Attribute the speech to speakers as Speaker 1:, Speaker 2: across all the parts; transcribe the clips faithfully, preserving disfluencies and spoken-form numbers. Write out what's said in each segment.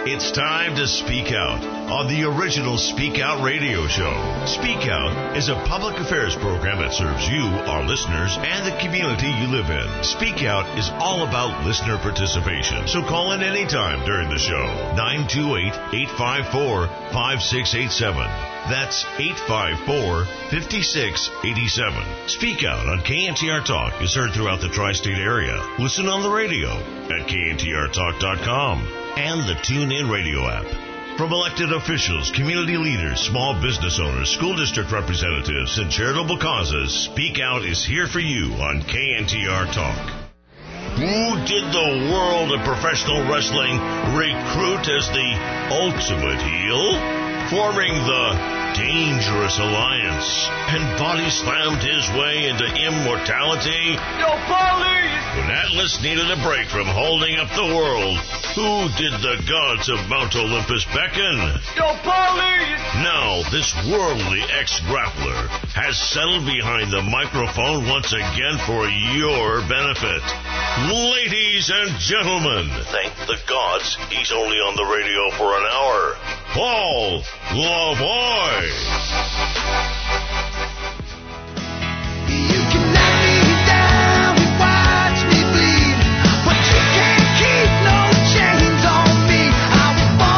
Speaker 1: It's time to speak out on the original Speak Out radio show. Speak Out is a public affairs program that serves you, our listeners, and the community you live in. Speak Out is all about listener participation, so call in anytime during the show. nine two eight, eight five four, five six eight seven. That's eight five four, five six eight seven. Speak Out on K N T R Talk is heard throughout the tri-state area. Listen on the radio at K N T R talk dot com and the TuneIn radio app. From elected officials, community leaders, small business owners, school district representatives, and charitable causes, Speak Out is here for you on K N T R Talk. Who did the world of professional wrestling recruit as the ultimate heel? Forming the Dangerous Alliance, and body slammed his way into immortality?
Speaker 2: Yo, police!
Speaker 1: When Atlas needed a break from holding up the world, who did the gods of Mount Olympus beckon?
Speaker 2: Yo, police!
Speaker 1: Now, this worldly ex-grappler has settled behind the microphone once again for your benefit. Ladies and gentlemen, thank the gods he's only on the radio for an hour. Paul LaVoy.
Speaker 3: You can knock me down and watch me bleed, but you can't keep no chains on me. I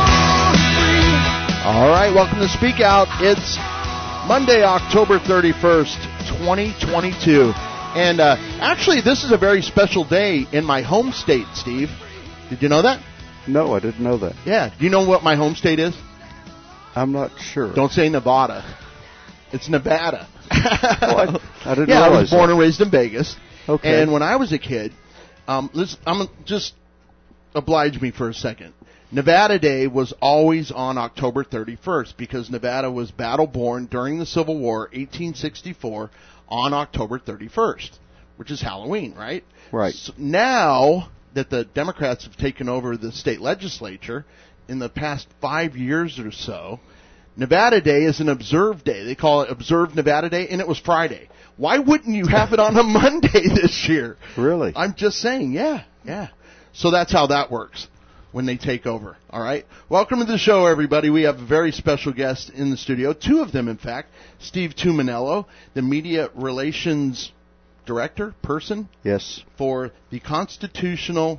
Speaker 3: was born free.
Speaker 4: All right, welcome to Speak Out. It's Monday, October thirty-first, twenty twenty-two. And uh, actually, this is a very special day in my home state, Steve. Did you know that?
Speaker 5: No, I didn't know that.
Speaker 4: Yeah. Do you know what my home state is?
Speaker 5: I'm not sure.
Speaker 4: Don't say Nevada. It's Nevada.
Speaker 5: What? I didn't
Speaker 4: yeah, I was
Speaker 5: realize
Speaker 4: born
Speaker 5: that.
Speaker 4: and raised in Vegas.
Speaker 5: Okay.
Speaker 4: And when I was a kid, um, listen, I'm just oblige me for a second. Nevada Day was always on October thirty-first because Nevada was battle-born during the Civil War, eighteen sixty-four, on October thirty-first, which is Halloween, right?
Speaker 5: Right.
Speaker 4: So now that the Democrats have taken over the state legislature, in the past five years or so, Nevada Day is an observed day. They call it Observed Nevada Day, and it was Friday. Why wouldn't you have it on a Monday this year?
Speaker 5: Really?
Speaker 4: I'm just saying, yeah, yeah. So that's how that works when they take over, all right? Welcome to the show, everybody. We have a very special guest in the studio, two of them, in fact. Steve Tuminello, the Media Relations Director, person.
Speaker 5: Yes. For
Speaker 4: the Constitutional,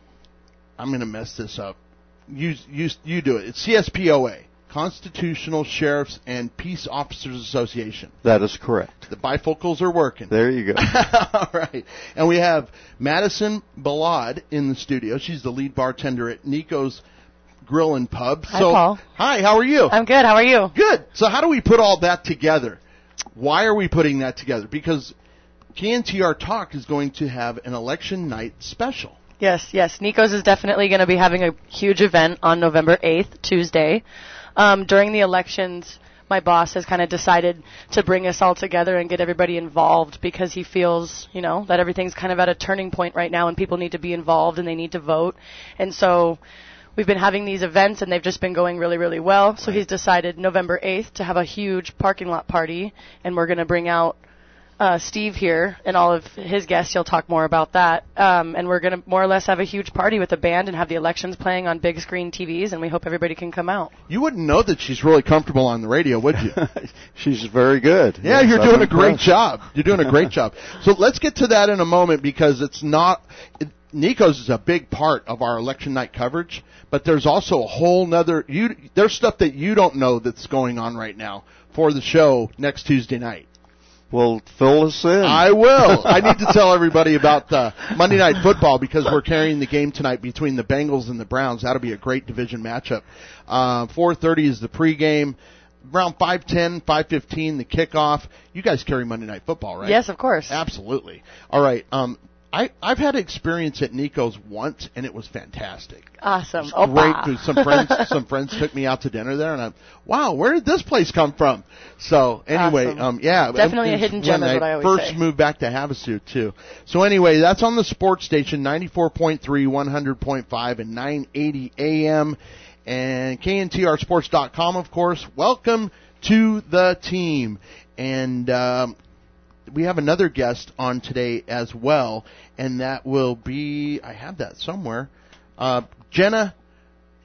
Speaker 4: I'm going to mess this up. You, you, you do it. It's C S P O A, Constitutional Sheriffs and Peace Officers Association.
Speaker 5: That is correct.
Speaker 4: The bifocals are working.
Speaker 5: There you go.
Speaker 4: All right. And we have Madison Balad in the studio. She's the lead bartender at Nico's Grill and Pub.
Speaker 6: Hi,
Speaker 4: so,
Speaker 6: Paul.
Speaker 4: Hi, how are you?
Speaker 6: I'm good. How are you?
Speaker 4: Good. So how do we put all that together? Why are we putting that together? Because K N T R Talk is going to have an election night special.
Speaker 6: Yes, yes. Nico's is definitely going to be having a huge event on November eighth, Tuesday. Um, during the elections, my boss has kind of decided to bring us all together and get everybody involved because he feels, you know, that everything's kind of at a turning point right now and people need to be involved and they need to vote. And so we've been having these events and they've just been going really, really well. So he's decided November eighth to have a huge parking lot party, and we're going to bring out Uh, Steve here and all of his guests. He'll talk more about that. Um, and we're going to more or less have a huge party with a band and have the elections playing on big screen T Vs, and we hope everybody can come out.
Speaker 4: You wouldn't know that she's really comfortable on the radio, would you?
Speaker 5: She's very good.
Speaker 4: Yeah,
Speaker 5: yes,
Speaker 4: you're
Speaker 5: I'm
Speaker 4: doing
Speaker 5: impressed.
Speaker 4: a great job. You're doing a great job. So let's get to that in a moment because it's not... It, Nico's is a big part of our election night coverage, but there's also a whole nother... You, there's stuff that you don't know that's going on right now for the show next Tuesday night.
Speaker 5: Well, fill us in.
Speaker 4: I will. I need to tell everybody about uh, Monday Night Football because we're carrying the game tonight between the Bengals and the Browns. That'll be a great division matchup. Uh, four thirty is the pregame. Around five ten, five fifteen, the kickoff. You guys carry Monday Night Football, right?
Speaker 6: Yes, of course.
Speaker 4: Absolutely. All right. Um, I, I've had experience at Nico's once, and it was fantastic.
Speaker 6: Awesome.
Speaker 4: It was great.
Speaker 6: Opa.
Speaker 4: Some friends, some friends took me out to dinner there, and I'm, wow, where did this place come from? So anyway,
Speaker 6: Awesome.
Speaker 4: um, yeah,
Speaker 6: Definitely
Speaker 4: it,
Speaker 6: a hidden gem
Speaker 4: when
Speaker 6: is what I always
Speaker 4: first
Speaker 6: say.
Speaker 4: moved back to Havasu too. So anyway, that's on the sports station ninety-four point three, one hundred point five, and nine eighty A M and K N T R sports dot com, of course. Welcome to the team, and um, we have another guest on today as well, and that will be, I have that somewhere, uh, Jenna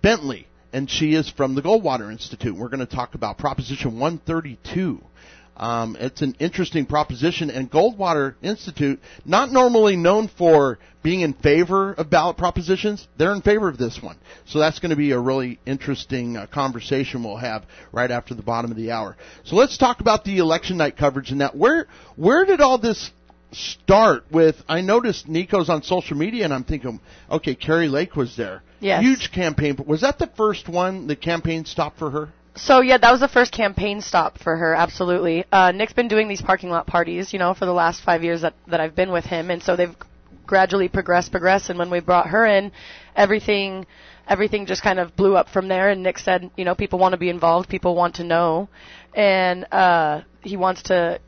Speaker 4: Bentley, and she is from the Goldwater Institute. We're going to talk about Proposition one thirty-two. Um, it's an interesting proposition, and Goldwater Institute, not normally known for being in favor of ballot propositions, they're in favor of this one. So that's going to be a really interesting uh, conversation we'll have right after the bottom of the hour. So let's talk about the election night coverage and that. Where where did all this start with? I noticed Nico's on social media, and I'm thinking, okay, Carrie Lake was there.
Speaker 6: Yes.
Speaker 4: Huge campaign. But was that the first one, the campaign stop for her?
Speaker 6: So, yeah, that was the first campaign stop for her, absolutely. Uh, Nick's been doing these parking lot parties, you know, for the last five years that, that I've been with him, and so they've gradually progressed, progressed, and when we brought her in, everything everything just kind of blew up from there, and Nick said, you know, people want to be involved, people want to know, and uh, he wants to...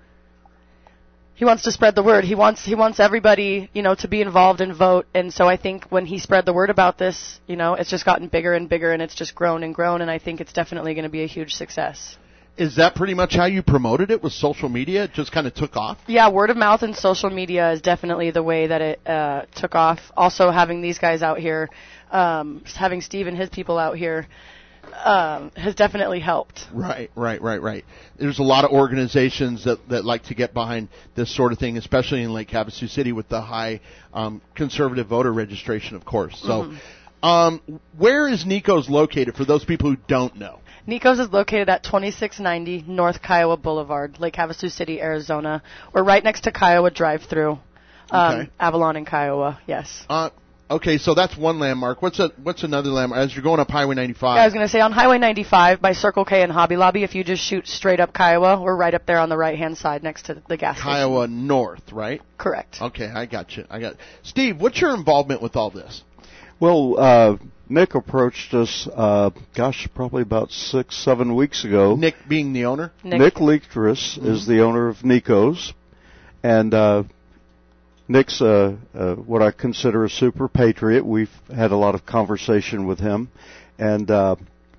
Speaker 6: He wants to spread the word. He wants he wants everybody, you know, to be involved and vote. And so I think when he spread the word about this, you know, it's just gotten bigger and bigger, and it's just grown and grown. And I think it's definitely going to be a huge success.
Speaker 4: Is that pretty much how you promoted it, with social media? It just kind of took off?
Speaker 6: Yeah, word of mouth and social media is definitely the way that it uh, took off. Also, having these guys out here, um, having Steve and his people out here, Um, has definitely helped.
Speaker 4: Right, right, right, right. There's a lot of organizations that, that like to get behind this sort of thing, especially in Lake Havasu City with the high um, conservative voter registration, of course. So, mm-hmm. um, where is Nico's located for those people who don't know?
Speaker 6: Nico's is located at twenty-six ninety North Kiowa Boulevard, Lake Havasu City, Arizona. We're right next to Kiowa Drive-Thru, um,
Speaker 4: okay.
Speaker 6: Avalon and Kiowa, yes.
Speaker 4: Uh, Okay, so that's one landmark. What's a, what's another landmark? As you're going up Highway ninety-five.
Speaker 6: Yeah, I was going to say, on Highway ninety-five by Circle K and Hobby Lobby, if you just shoot straight up Kiowa, we're right up there on the right-hand side next to the gas station.
Speaker 4: Kiowa North, right?
Speaker 6: Correct.
Speaker 4: Okay, I got you. I got Steve, what's your involvement with all this?
Speaker 5: Well, uh, Nick approached us, uh, gosh, probably about six, seven weeks ago.
Speaker 4: Nick being the owner?
Speaker 6: Nick,
Speaker 5: Nick Leaktris mm-hmm. is the owner of Nico's, and uh, Nick's uh, uh, what I consider a super patriot. We've had a lot of conversation with him, and uh,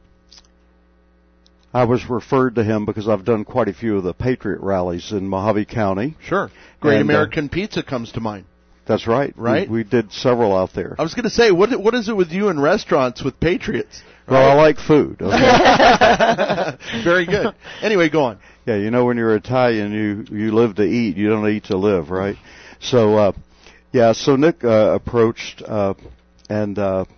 Speaker 5: I was referred to him because I've done quite a few of the patriot rallies in Mojave County.
Speaker 4: Sure. Great
Speaker 5: and,
Speaker 4: American
Speaker 5: uh,
Speaker 4: Pizza comes to mind.
Speaker 5: That's right.
Speaker 4: Right?
Speaker 5: We, we did several out there.
Speaker 4: I was going to say, what what is it with you in restaurants with patriots?
Speaker 5: Well,
Speaker 4: right?
Speaker 5: I like food. Okay?
Speaker 4: Very good. Anyway, go on.
Speaker 5: Yeah, you know, when you're Italian, you you live to eat. You don't eat to live, right? So, uh, yeah, so Nick uh, approached, uh, and uh,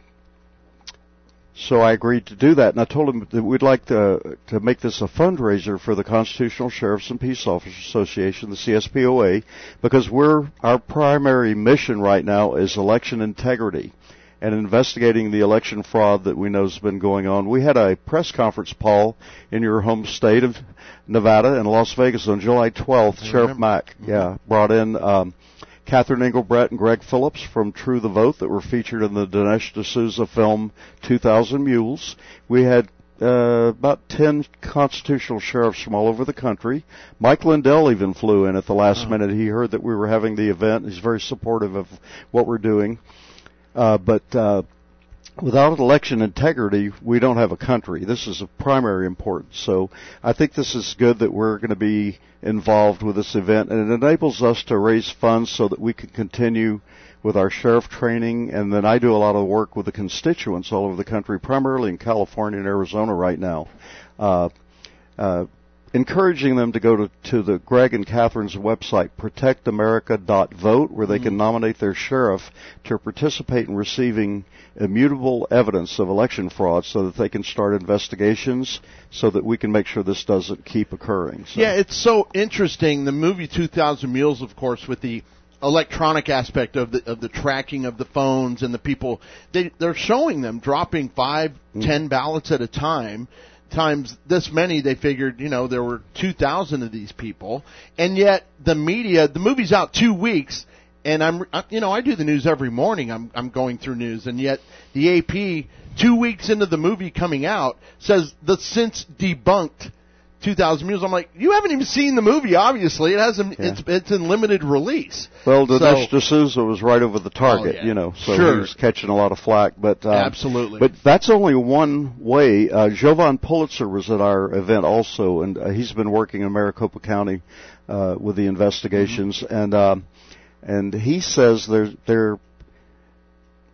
Speaker 5: so I agreed to do that. And I told him that we'd like to to make this a fundraiser for the Constitutional Sheriffs and Peace Officers Association, the C S P O A, because we're our primary mission right now is election integrity and investigating the election fraud that we know has been going on. We had a press conference, Paul, in your home state of Nevada in Las Vegas on July twelfth. Sheriff Mack, mm-hmm. yeah, brought in um, Catherine Engelbrett and Greg Phillips from True the Vote that were featured in the Dinesh D'Souza film two thousand Mules. We had uh, about ten constitutional sheriffs from all over the country. Mike Lindell even flew in at the last oh. minute. He heard that we were having the event. He's very supportive of what we're doing. Uh, but uh, without election integrity, we don't have a country. This is of primary importance. So I think this is good that we're going to be involved with this event, and it enables us to raise funds so that we can continue with our sheriff training. And then I do a lot of work with the constituents all over the country, primarily in California and Arizona right now, uh, uh, encouraging them to go to, to the Greg and Catherine's website, protect america dot vote, where they mm-hmm. can nominate their sheriff to participate in receiving immutable evidence of election fraud so that they can start investigations so that we can make sure this doesn't keep occurring. So.
Speaker 4: Yeah, it's so interesting. The movie two thousand Mules, of course, with the electronic aspect of the of the tracking of the phones and the people, they, they're showing them dropping five, mm-hmm. ten ballots at a time. Times this many, they figured, you know, there were two thousand of these people, and yet the media, the movie's out two weeks, and I'm, you know, I do the news every morning. I'm, I'm going through news, and yet the A P, two weeks into the movie coming out, says the since debunked two thousand Mules. I'm like, you haven't even seen the movie. Obviously, it hasn't. Yeah. It's it's in limited release.
Speaker 5: Well, Dinesh so, D'Souza was right over the target,
Speaker 4: oh, yeah.
Speaker 5: you know, so
Speaker 4: sure.
Speaker 5: he was catching a lot of flack. But um,
Speaker 4: absolutely.
Speaker 5: But that's only one way. Uh, Jovan Pulitzer was at our event also, and uh, he's been working in Maricopa County uh, with the investigations, mm-hmm. and um, and he says they're they're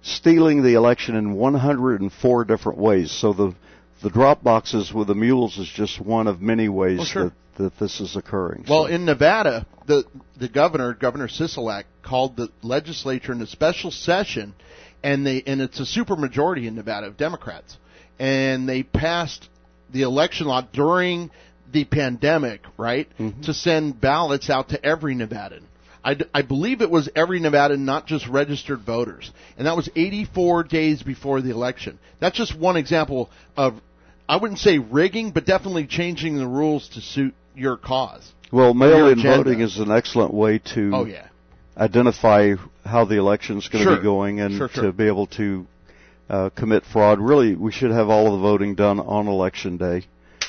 Speaker 5: stealing the election in one hundred four different ways. So the the drop boxes with the mules is just one of many ways
Speaker 4: Well, sure.
Speaker 5: that, that this is occurring.
Speaker 4: Well,
Speaker 5: So-
Speaker 4: in Nevada, the the governor, Governor Sisolak, called the legislature in a special session, and they and it's a supermajority in Nevada of Democrats, and they passed the election law during the pandemic, right,
Speaker 5: Mhm.
Speaker 4: to send ballots out to every Nevadan. I, d- I believe it was every Nevadan, not just registered voters, and that was eighty-four days before the election. That's just one example of, I wouldn't say rigging, but definitely changing the rules to suit your cause.
Speaker 5: Well,
Speaker 4: your
Speaker 5: mail-in
Speaker 4: agenda.
Speaker 5: voting is an excellent way to
Speaker 4: Oh yeah.
Speaker 5: identify how the election's going to
Speaker 4: Sure.
Speaker 5: be going and
Speaker 4: Sure, sure.
Speaker 5: to be able to uh, commit fraud. Really, we should have all of the voting done on Election Day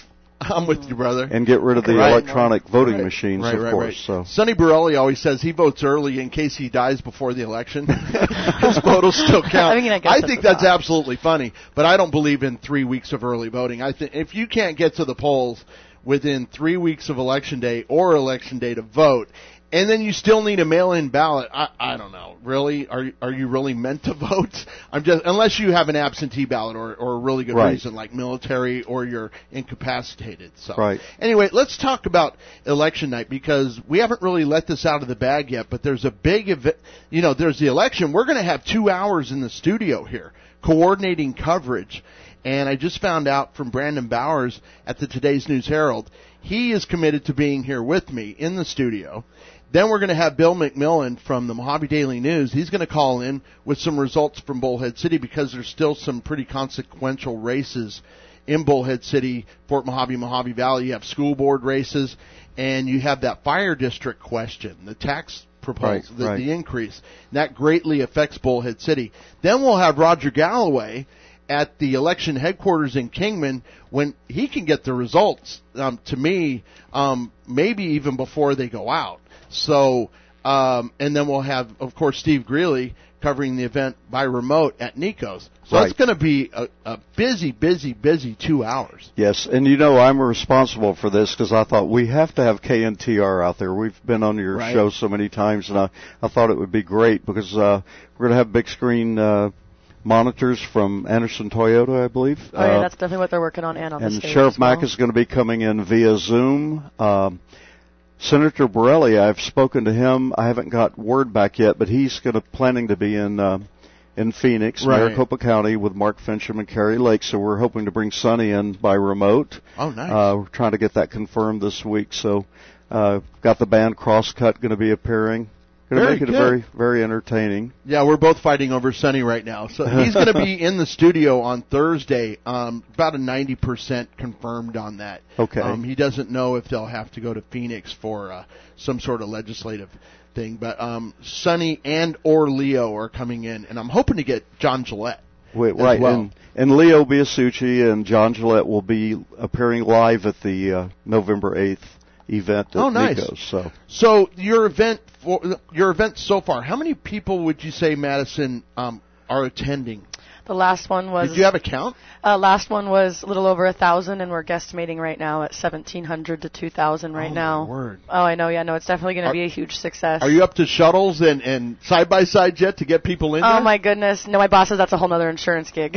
Speaker 4: I'm with you, brother.
Speaker 5: and get rid of the
Speaker 4: Right.
Speaker 5: electronic voting
Speaker 4: Right.
Speaker 5: machines,
Speaker 4: Right,
Speaker 5: of
Speaker 4: right,
Speaker 5: course.
Speaker 4: right.
Speaker 5: So.
Speaker 4: Sonny Borelli always says he votes early in case he dies before the election. His vote will still count.
Speaker 6: I mean, I guess that's
Speaker 4: think
Speaker 6: a
Speaker 4: that's
Speaker 6: thought.
Speaker 4: absolutely funny, but I don't believe in three weeks of early voting. I think if you can't get to the polls within three weeks of election day or election day to vote, and then you still need a mail-in ballot, I, I don't know. Really, are are you really meant to vote? I'm just unless you have an absentee ballot or or a really good
Speaker 5: Right.
Speaker 4: reason like military or you're incapacitated. So
Speaker 5: Right.
Speaker 4: anyway, let's talk about election night because we haven't really let this out of the bag yet. But there's a big event. You know, there's the election. We're going to have two hours in the studio here coordinating coverage. And I just found out from Brandon Bowers at the Today's News Herald, he is committed to being here with me in the studio. Then we're going to have Bill McMillan from the Mojave Daily News. He's going to call in with some results from Bullhead City because there's still some pretty consequential races in Bullhead City, Fort Mojave, Mojave Valley. You have school board races, and you have that fire district question, the tax proposal,
Speaker 5: Right,
Speaker 4: the,
Speaker 5: right.
Speaker 4: the increase. And that greatly affects Bullhead City. Then we'll have Roger Galloway at the election headquarters in Kingman when he can get the results, um, to me, um, maybe even before they go out. So, um, and then we'll have, of course, Steve Greeley covering the event by remote at Nico's. So
Speaker 5: Right.
Speaker 4: it's going to be a, a busy, busy, busy two hours.
Speaker 5: Yes, and you know I'm responsible for this because I thought we have to have K N T R out there. We've been on your
Speaker 4: Right.
Speaker 5: show so many times, and I, I thought it would be great because uh, we're going to have big screen uh, monitors from Anderson Toyota, I believe.
Speaker 6: Oh yeah,
Speaker 5: Uh,
Speaker 6: that's definitely what they're working on, and on the
Speaker 5: and
Speaker 6: stage
Speaker 5: Sheriff
Speaker 6: as well.
Speaker 5: Mack is going to be coming in via Zoom. Um, Senator Borelli, I've spoken to him. I haven't got word back yet, but he's going to planning to be in uh, in Phoenix,
Speaker 4: Right.
Speaker 5: Maricopa County, with Mark Fincham and Carrie Lake. So we're hoping to bring Sonny in by remote.
Speaker 4: Oh, nice.
Speaker 5: Uh, we're trying to get that confirmed this week. So uh, got the band Crosscut going to be appearing. Going to
Speaker 4: Very
Speaker 5: make it
Speaker 4: good.
Speaker 5: very very entertaining.
Speaker 4: Yeah, we're both fighting over Sonny right now. So he's going to be in the studio on Thursday, um, about a ninety percent confirmed on that.
Speaker 5: Okay.
Speaker 4: Um, he doesn't know if they'll have to go to Phoenix for uh, some sort of legislative thing. But um, Sonny and or Leo are coming in, and I'm hoping to get John Gillette.
Speaker 5: Wait,
Speaker 4: as
Speaker 5: right,
Speaker 4: well.
Speaker 5: and, and Leo Biasucci and John Gillette will be appearing live at the uh, November eighth event at
Speaker 4: Oh, nice.
Speaker 5: Nico's. So
Speaker 4: So your event, for, your event so far, how many people would you say, Madison, um, are attending?
Speaker 6: The last one was
Speaker 4: Did you have a count?
Speaker 6: uh, last one was a little over a thousand, and we're guesstimating right now at seventeen hundred to two thousand right
Speaker 4: Oh,
Speaker 6: now.
Speaker 4: my word.
Speaker 6: Oh, I know. Yeah, no, it's definitely going
Speaker 4: Are-
Speaker 6: to be a huge success.
Speaker 4: Are you up to shuttles and, and side-by-side jet to get people in
Speaker 6: Oh
Speaker 4: there?
Speaker 6: my goodness! No, my boss says that's a whole nother insurance gig.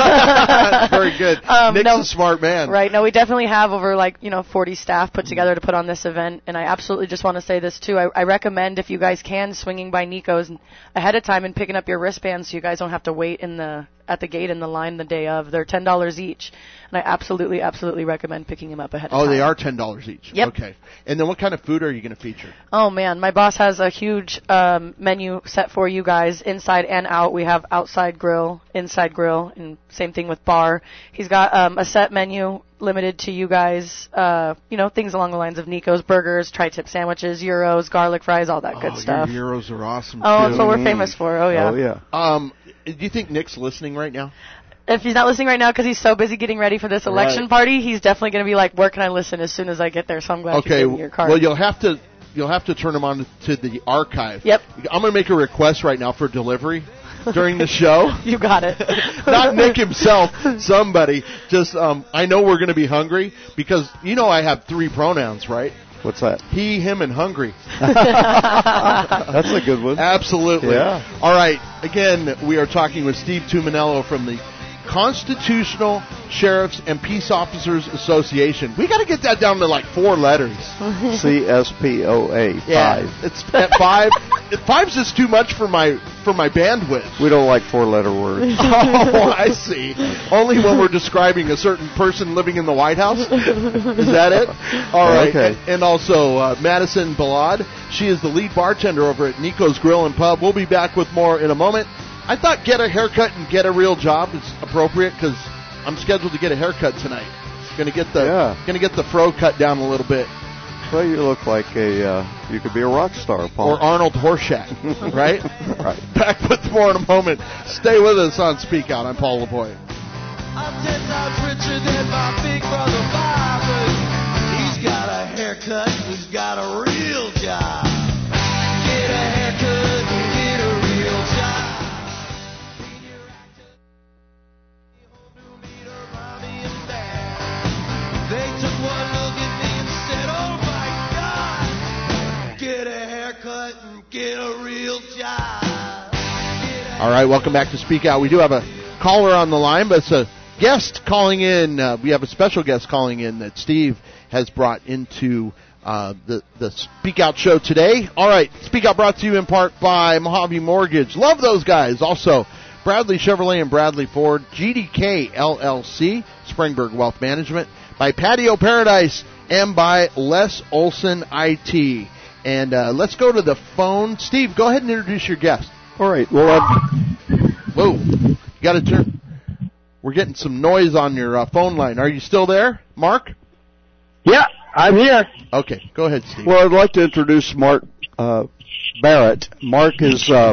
Speaker 4: Very good.
Speaker 6: Um,
Speaker 4: Nick's
Speaker 6: no,
Speaker 4: a smart man.
Speaker 6: Right. No, we definitely have over like, you know, forty staff put together to put on this event. And I absolutely just want to say this too. I, I recommend if you guys can swinging by Nico's ahead of time and picking up your wristbands so you guys don't have to wait in the at the gate in the line the day of. They're ten dollars each. And I absolutely, absolutely recommend picking them up ahead of
Speaker 4: Oh,
Speaker 6: time.
Speaker 4: they are ten dollars each.
Speaker 6: Yep.
Speaker 4: Okay. And then what kind of food are you going to feature?
Speaker 6: Oh man, my boss has a huge um, menu set for you guys, inside and out. We have outside grill, inside grill, and same thing with bar. He's got um, a set menu limited to you guys. Uh, you know, things along the lines of Nico's burgers, tri-tip sandwiches, gyros, garlic fries, all that good
Speaker 4: oh,
Speaker 6: stuff.
Speaker 4: Your gyros are awesome.
Speaker 6: Oh,
Speaker 4: too.
Speaker 6: that's what we're famous for. Oh yeah.
Speaker 5: oh yeah.
Speaker 4: Um, do you think Nick's listening right now?
Speaker 6: If he's not listening right now because he's so busy getting ready for this election
Speaker 4: Right.
Speaker 6: party, he's definitely going to be like, "Where can I listen?" as soon as I get there. So I'm glad
Speaker 4: Okay.
Speaker 6: you gave me your card.
Speaker 4: Well, you'll have to you'll have to turn him on to the archive.
Speaker 6: Yep.
Speaker 4: I'm going to make a request right now for delivery during the show.
Speaker 6: You got it.
Speaker 4: Not Nick himself, somebody. Just um, I know we're going to be hungry because you know I have three pronouns, right?
Speaker 5: What's that?
Speaker 4: He, him, and hungry.
Speaker 5: That's a good one.
Speaker 4: Absolutely.
Speaker 5: Yeah.
Speaker 4: All right. Again, we are talking with Steve Tuminello from the Constitutional Sheriffs and Peace Officers Association. We got to get that down to like four letters.
Speaker 5: C S P O A.
Speaker 4: Yeah,
Speaker 5: Five.
Speaker 4: it's at five. Five's just too much for my for my bandwidth.
Speaker 5: We don't like four-letter words.
Speaker 4: Oh, I see. Only when we're describing a certain person living in the White House? Is that it? All right.
Speaker 5: Okay.
Speaker 4: And, and also, uh, Madison Ballad. She is the lead bartender over at Nico's Grill and Pub. We'll be back with more in a moment. I thought get a haircut and get a real job is appropriate because I'm scheduled to get a haircut tonight. Going to get the
Speaker 5: Yeah.
Speaker 4: going to get the fro cut down a little bit.
Speaker 5: Well, you look like a, uh, you could be a rock star, Paul.
Speaker 4: Or Arnold Horshack, right?
Speaker 5: Right.
Speaker 4: Back with more in a moment. Stay with us on Speak Out. I'm Paul LaVoy.
Speaker 3: I'm ten times richer than my big brother Bob, but he's got a haircut, he's got a real job. Get a haircut and get a real job. Senior actor, new leader, mommy and dad. They took one look at me and said, oh my God, get a haircut and get a real job. Get a
Speaker 4: All right, welcome back to Speak Out. We do have a caller on the line, but it's a guest calling in. Uh, we have a special guest calling in that Steve has brought into uh, the, the Speak Out show today. All right, Speak Out brought to you in part by Mojave Mortgage. Love those guys. Also, Bradley Chevrolet and Bradley Ford, G D K L L C, Springburg Wealth Management, by Patio Paradise, and by Les Olson I T. And uh, let's go to the phone. Steve, go ahead and introduce your guest.
Speaker 5: All right. Well, uh,
Speaker 4: Whoa, you got to turn. We're getting some noise on your uh, phone line. Are you still there, Mark?
Speaker 7: Yeah, I'm here.
Speaker 4: Okay, go ahead, Steve.
Speaker 5: well, I'd like to introduce Mark uh, Barrett. Mark is uh,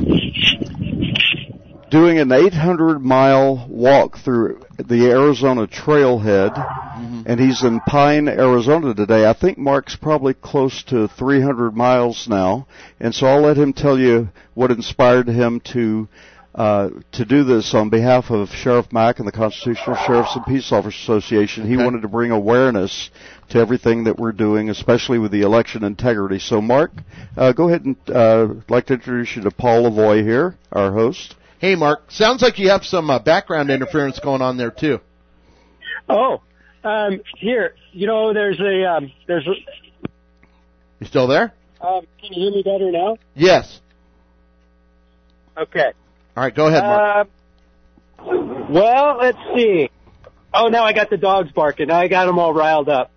Speaker 5: doing an eight hundred mile walk through the Arizona Trailhead,
Speaker 4: Mm-hmm.
Speaker 5: and he's in Pine, Arizona today. I think Mark's probably close to three hundred miles now, and so I'll let him tell you what inspired him to uh, to do this on behalf of Sheriff Mack and the Constitutional Sheriffs and Peace Officers Association. He
Speaker 4: Okay.
Speaker 5: wanted to bring awareness to everything that we're doing, especially with the election integrity. So, Mark, uh, go ahead and uh, I'd like to introduce you to Paul LaVoy here, our host.
Speaker 4: Hey, Mark. Sounds like you have some uh, background interference going on there too.
Speaker 7: Oh, um, here, you know, there's a, um, there's a,
Speaker 4: You still there?
Speaker 7: um, can you hear me better now?
Speaker 4: Yes.
Speaker 7: Okay.
Speaker 4: All right, go ahead, Mark.
Speaker 7: Uh, well, let's see. Oh, now I got the dogs barking. Now I got them all riled up.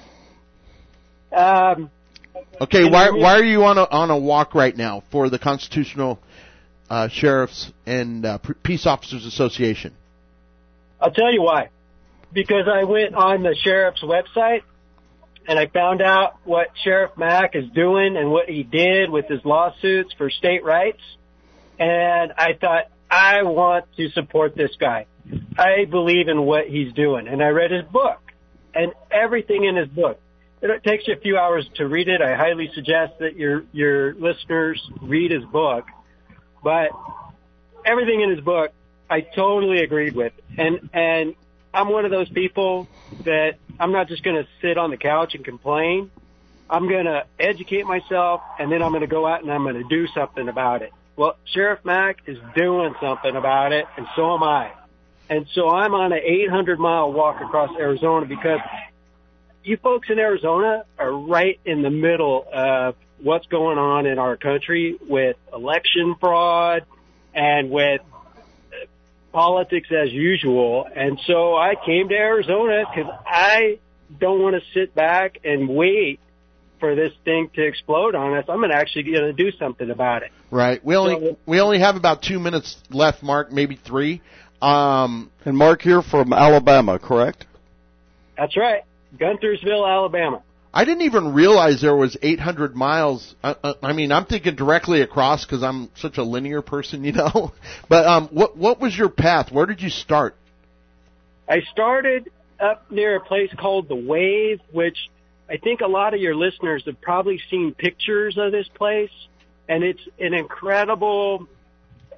Speaker 7: Um,
Speaker 4: Okay,
Speaker 7: can
Speaker 4: why
Speaker 7: you hear me?
Speaker 4: why are you on a on a walk right now for the Constitutional uh, Sheriffs and uh, P- Peace Officers Association?
Speaker 7: I'll tell you why. Because I went on the sheriff's website and I found out what Sheriff Mack is doing and what he did with his lawsuits for state rights. And I thought, I want to support this guy. I believe in what he's doing. And I read his book and everything in his book. It takes you a few hours to read it. I highly suggest that your, your listeners read his book. But everything in his book, I totally agreed with. And, and I'm one of those people that I'm not just going to sit on the couch and complain. I'm going to educate myself, and then I'm going to go out and I'm going to do something about it. Well, Sheriff Mack is doing something about it, and so am I. And so I'm on an eight hundred mile walk across Arizona because you folks in Arizona are right in the middle of what's going on in our country with election fraud and with politics as usual. And so I came to Arizona because I don't want to sit back and wait for this thing to explode on us. I'm going to actually going to do something about it.
Speaker 4: Right. We only
Speaker 7: So-
Speaker 4: we only have about two minutes left, Mark, maybe three. Um,
Speaker 5: And Mark, you're from Alabama, correct?
Speaker 7: That's right. Guntersville, Alabama.
Speaker 4: I didn't even realize there was eight hundred miles. I, I, I mean, I'm thinking directly across because I'm such a linear person, you know. But um, what what was your path? Where did you start?
Speaker 7: I started up near a place called The Wave, which I think a lot of your listeners have probably seen pictures of this place. And it's an incredible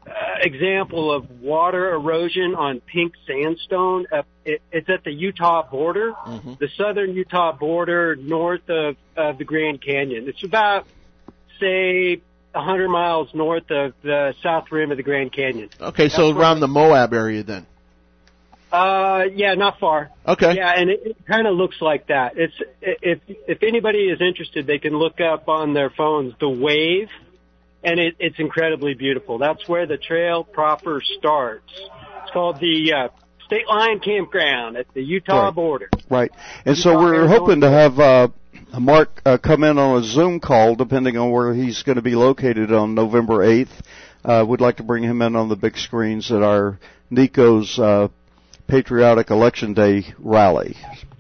Speaker 7: uh, example of water erosion on pink sandstone. Uh, it, it's at the Utah border,
Speaker 4: Mm-hmm.
Speaker 7: the southern Utah border, north of, of the Grand Canyon. It's about, say, one hundred miles north of the south rim of the Grand Canyon.
Speaker 4: Okay, so
Speaker 7: That's
Speaker 4: around
Speaker 7: where-
Speaker 4: the Moab area then.
Speaker 7: Uh, yeah, not far.
Speaker 4: Okay.
Speaker 7: Yeah, and it, it kind of looks like that. It's if if anybody is interested, they can look up on their phones the wave, and it, it's incredibly beautiful. That's where the trail proper starts. It's called the uh, State Line Campground at the Utah
Speaker 5: Right.
Speaker 7: border.
Speaker 5: Right. And so
Speaker 7: Utah,
Speaker 5: we're
Speaker 7: Arizona.
Speaker 5: hoping to have uh, Mark uh, come in on a Zoom call, depending on where he's going to be located on November eighth. Uh, we'd like to bring him in on the big screens at our Nico's uh, Patriotic Election Day rally.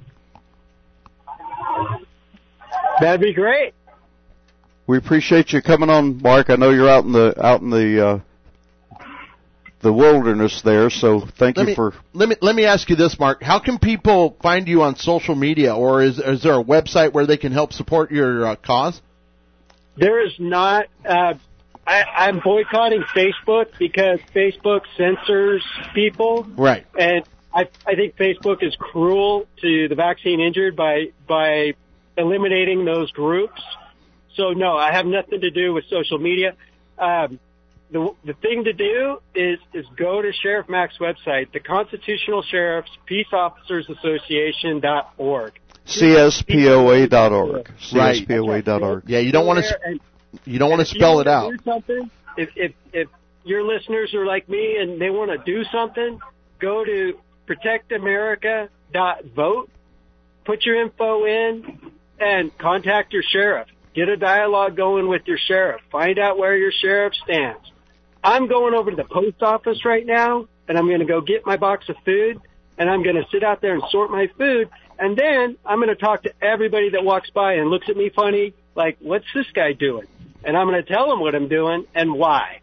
Speaker 7: That'd be great.
Speaker 5: We appreciate you coming on, Mark. I know you're out in the out in the uh, the wilderness there, so thank
Speaker 4: Let
Speaker 5: you
Speaker 4: me,
Speaker 5: for.
Speaker 4: let me let me ask you this, Mark. How can people find you on social media, or is is there a website where they can help support your uh, cause?
Speaker 7: There is not. Uh, I, I'm boycotting Facebook because Facebook censors people.
Speaker 4: Right.
Speaker 7: And I, I think Facebook is cruel to the vaccine injured by by eliminating those groups. So no, I have nothing to do with social media. Um, the the thing to do is is go to Sheriff Mack's website, the Constitutional Sheriffs Peace Officers Association dot org.
Speaker 5: C S P O A dot org.
Speaker 4: Right.
Speaker 5: C S P O A dot org.
Speaker 4: Yeah, you don't want
Speaker 7: Go
Speaker 4: to
Speaker 7: there and-
Speaker 4: you don't want to
Speaker 7: if you
Speaker 4: spell it
Speaker 7: wanna
Speaker 4: out.
Speaker 7: do something, if, if if your listeners are like me and they want to do something, go to protect america dot vote, put your info in, and contact your sheriff. Get a dialogue going with your sheriff. Find out where your sheriff stands. I'm going over to the post office right now, and I'm going to go get my box of food, and I'm going to sit out there and sort my food, and then I'm going to talk to everybody that walks by and looks at me funny, like, what's this guy doing? And I'm going to tell them what I'm doing and why.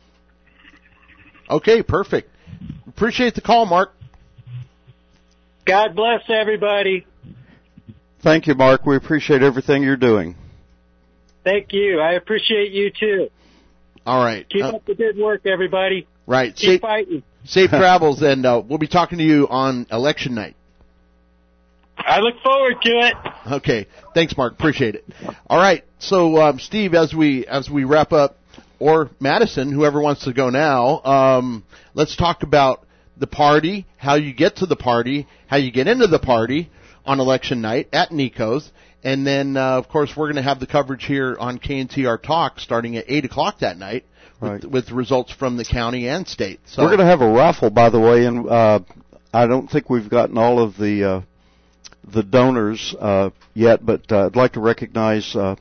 Speaker 4: Okay, perfect. Appreciate the call, Mark.
Speaker 7: God bless everybody.
Speaker 5: Thank you, Mark. We appreciate everything you're doing.
Speaker 7: Thank you. I appreciate you, too.
Speaker 4: All right.
Speaker 7: Keep
Speaker 4: Uh,
Speaker 7: up the good work, everybody.
Speaker 4: right.
Speaker 7: Keep
Speaker 4: Safe,
Speaker 7: fighting.
Speaker 4: safe travels, and uh, we'll be talking to you on election night.
Speaker 7: I look forward to it.
Speaker 4: Okay. Thanks, Mark. Appreciate it. All right. So, um, Steve, as we as we wrap up, or Madison, whoever wants to go now, um, let's talk about the party, how you get to the party, how you get into the party on election night at Nico's, and then, uh, of course, we're going to have the coverage here on K N T R Talk starting at eight o'clock that night with,
Speaker 5: Right.
Speaker 4: with results from the county and state. So
Speaker 5: We're going to have a raffle, by the way, and uh, I don't think we've gotten all of the uh, the donors uh, yet, but uh, I'd like to recognize uh,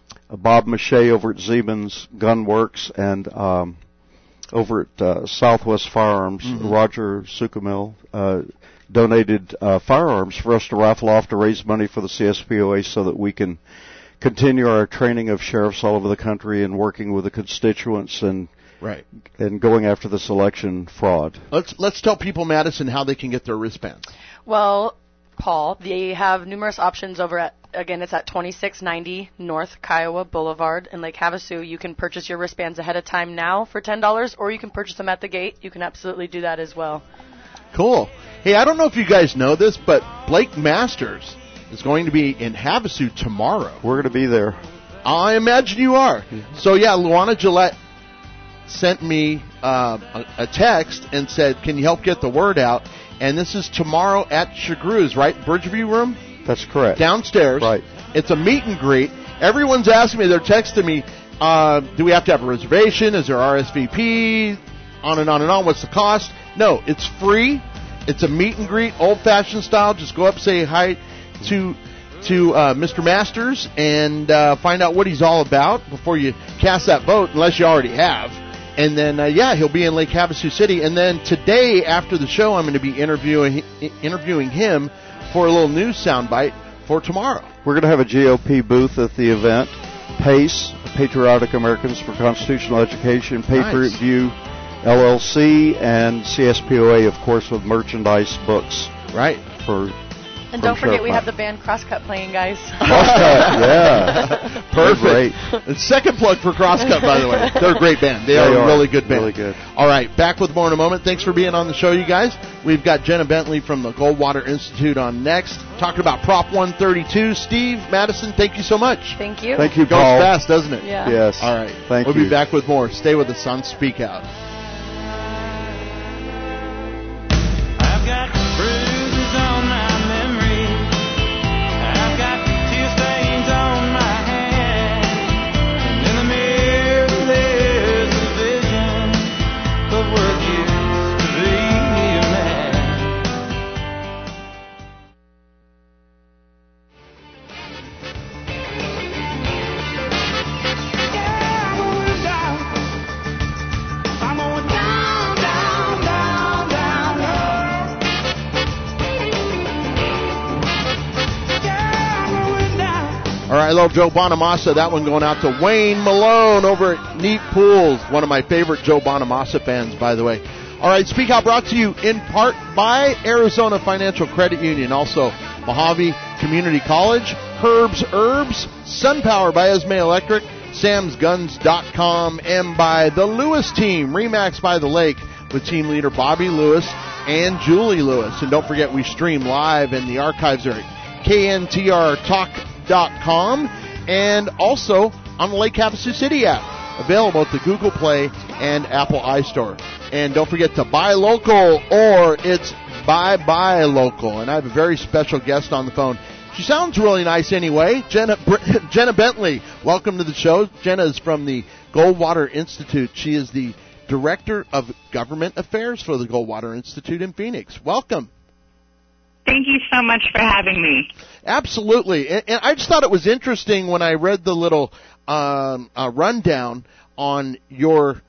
Speaker 5: Bob Mache over at Siemens Gun Works and um, over at uh, Southwest Firearms,
Speaker 4: Mm-hmm.
Speaker 5: Roger Sukamil, uh, donated uh, firearms for us to raffle off to raise money for the C S P O A so that we can continue our training of sheriffs all over the country and working with the constituents and
Speaker 4: right.
Speaker 5: and going after this election fraud.
Speaker 4: Let's let's tell people, Madison, how they can get their wristbands.
Speaker 6: Well, Paul, they have numerous options over at, again, it's at twenty-six ninety North Kiowa Boulevard in Lake Havasu. You can purchase your wristbands ahead of time now for ten dollars, or you can purchase them at the gate. You can absolutely do that as well.
Speaker 4: Cool. Hey, I don't know if you guys know this, but Blake Masters is going to be in Havasu tomorrow.
Speaker 5: We're going to be there.
Speaker 4: I imagine you are. So, yeah, Luana Gillette sent me uh, a, a text and said, can you help get the word out? And this is tomorrow at Chagru's, right? Bridgeview Room?
Speaker 5: That's correct.
Speaker 4: Downstairs.
Speaker 5: Right.
Speaker 4: It's a meet and greet. Everyone's asking me, they're texting me, uh, do we have to have a reservation? Is there R S V P? On and on and on. What's the cost? No, it's free. It's a meet and greet, old-fashioned style. Just go up, say hi to to uh, Mister Masters, and uh, find out what he's all about before you cast that vote, unless you already have. And then, uh, yeah, he'll be in Lake Havasu City. And then today, after the show, I'm going to be interviewing interviewing him for a little news soundbite for tomorrow.
Speaker 5: We're going to have a G O P booth at the event. PACE, Patriotic Americans for Constitutional Education, Patriot
Speaker 4: Nice.
Speaker 5: View, L L C, and C S P O A, of course, with merchandise, books
Speaker 4: Right.
Speaker 5: for
Speaker 6: And
Speaker 5: from
Speaker 6: don't forget
Speaker 5: Sheriff
Speaker 6: we
Speaker 5: Mack.
Speaker 6: have the band Crosscut playing, guys.
Speaker 5: Crosscut, yeah.
Speaker 4: Perfect.
Speaker 5: Great.
Speaker 4: And second plug for Crosscut, by the way. They're a great band. They,
Speaker 5: They
Speaker 4: are a
Speaker 5: are.
Speaker 4: really good band.
Speaker 5: Really good.
Speaker 4: All right, back with more in a moment. Thanks for being on the show, you guys. We've got Jenna Bentley from the Goldwater Institute on next, talking about Prop one thirty-two. Steve, Madison, thank you so much.
Speaker 6: Thank you.
Speaker 5: Thank you,
Speaker 4: Goes
Speaker 5: Paul.
Speaker 4: fast, doesn't it?
Speaker 6: Yeah.
Speaker 5: Yes.
Speaker 4: All right.
Speaker 5: Thank
Speaker 4: we'll
Speaker 5: you.
Speaker 4: be back with more. Stay with us on Speak Out.
Speaker 2: I've got bruises on my memory. I've got tear stains on my hand. And in the mirror there's a vision of what used to be a man. Yeah, I'm going down. I'm going down, down, down, down, down. Yeah, I'm going down.
Speaker 4: All right, I love Joe Bonamassa. That one going out to Wayne Malone over at Neat Pools. One of my favorite Joe Bonamassa fans, by the way. All right, Speak Out brought to you in part by Arizona Financial Credit Union. Also, Mojave Community College, Herbs Herbs, SunPower by Esme Electric, Sams Guns dot com, and by the Lewis Team, Remax by the Lake, with team leader Bobby Lewis and Julie Lewis. And don't forget, we stream live, and the archives are at K N T R talk dot com and also on the Lake Havasu City app, available at the Google Play and Apple iStore. And don't forget to buy local, or it's buy buy local. And I have a very special guest on the phone. She sounds really nice anyway. Jenna Jenna Bentley, welcome to the show. Jenna is from the Goldwater Institute. She is the Director of Government Affairs for the Goldwater Institute in Phoenix. Welcome.
Speaker 8: Thank you so much for having me.
Speaker 4: Absolutely. And, and I just thought it was interesting when I read the little um, uh, rundown on your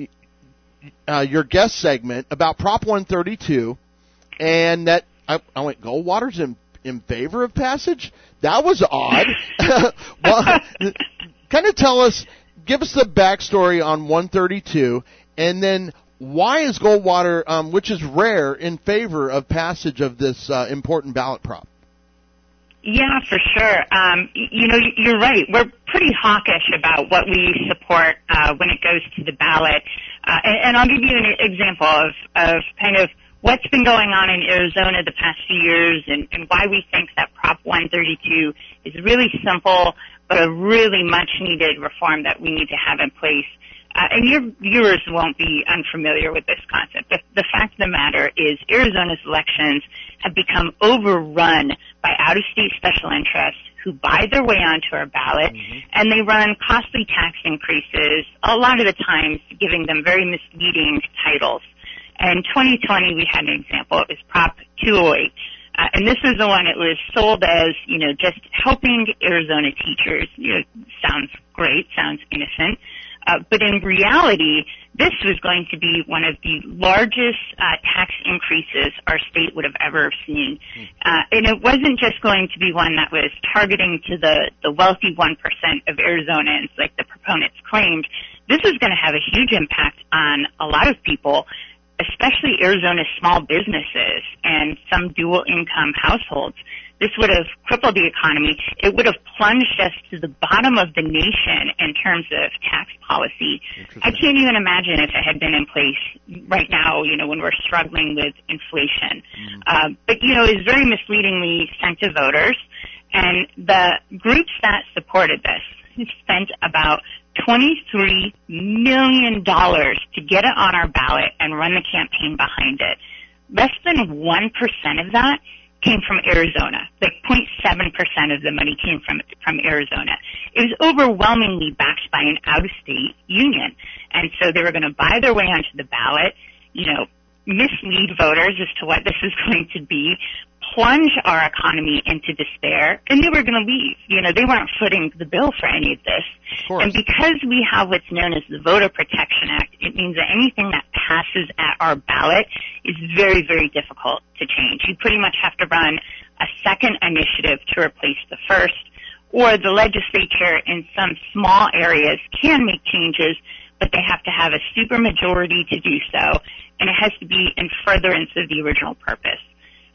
Speaker 4: uh, your guest segment about Prop one thirty-two, and that I, I went, Goldwater's in in favor of passage? That was odd. Well, kind of tell us, give us the backstory on one thirty-two, and then why is Goldwater, um, which is rare, in favor of passage of this uh, important ballot prop?
Speaker 8: Yeah, for sure. Um, y- you know, y- you're right. We're pretty hawkish about what we support uh, when it goes to the ballot. Uh, and, and I'll give you an example of, of kind of what's been going on in Arizona the past few years, and, and why we think that Prop one thirty-two is really simple, but a really much-needed reform that we need to have in place. Uh, and your viewers won't be unfamiliar with this concept. The, the fact of the matter is Arizona's elections have become overrun by out-of-state special interests who buy their way onto our ballot, mm-hmm. and they run costly tax increases, a lot of the times giving them very misleading titles. And in twenty twenty, we had an example. It was Prop two oh eight. Uh, and this was the one it was sold as, you know, just helping Arizona teachers. You know, sounds great, sounds innocent. Uh, but in reality, this was going to be one of the largest uh, tax increases our state would have ever seen. Uh, and it wasn't just going to be one that was targeting to the, the wealthy one percent of Arizonans, like the proponents claimed. This was going to have a huge impact on a lot of people, especially Arizona's small businesses and some dual-income households. This would have crippled the economy. It would have plunged us to the bottom of the nation in terms of tax policy. I can't even imagine if it had been in place right now, you know, when we're struggling with inflation. Mm-hmm. Uh, but, you know, it was very misleadingly sent to voters. And the groups that supported this spent about twenty-three million dollars to get it on our ballot and run the campaign behind it. Less than one percent of that came from Arizona. Like zero point seven percent of the money came from from Arizona. It was overwhelmingly backed by an out-of-state union. And so they were going to buy their way onto the ballot, you know, mislead voters as to what this is going to be, plunge our economy into despair, and they were going to leave. You know, they weren't footing the bill for any of this.
Speaker 4: Of
Speaker 8: and because we have what's known as the Voter Protection Act, it means that anything that passes at our ballot is very, very difficult to change. You pretty much have to run a second initiative to replace the first, or the legislature in some small areas can make changes, but they have to have a supermajority to do so, and it has to be in furtherance of the original purpose.